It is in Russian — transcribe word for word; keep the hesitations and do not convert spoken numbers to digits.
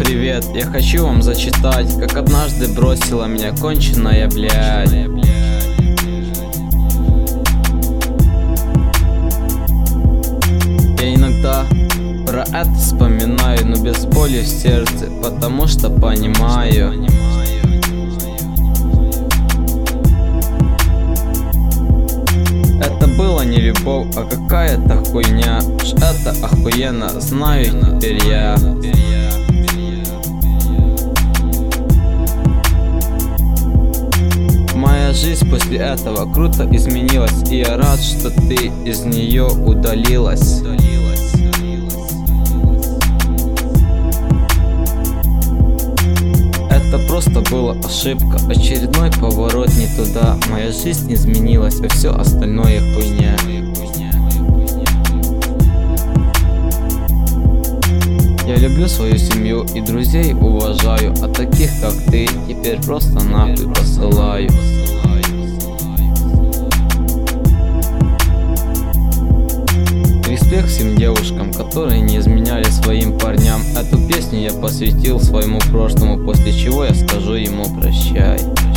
привет, я хочу вам зачитать, как однажды бросила меня конченая, блядь. Я иногда про это вспоминаю, но без боли в сердце, потому что понимаю. Это было не любовь, а какая-то хуйня. Ж это охуенно, знаю теперь я. Моя жизнь после этого круто изменилась, и я рад, что ты из нее удалилась. Это просто была ошибка, очередной поворот не туда. Моя жизнь изменилась, а все остальное хуйня. Я люблю свою семью и друзей уважаю, а таких как ты теперь просто нахуй посылаю. Респект всем девушкам, которые не изменяли своим парням. Эту песню я посвятил своему прошлому, после чего я скажу ему прощай.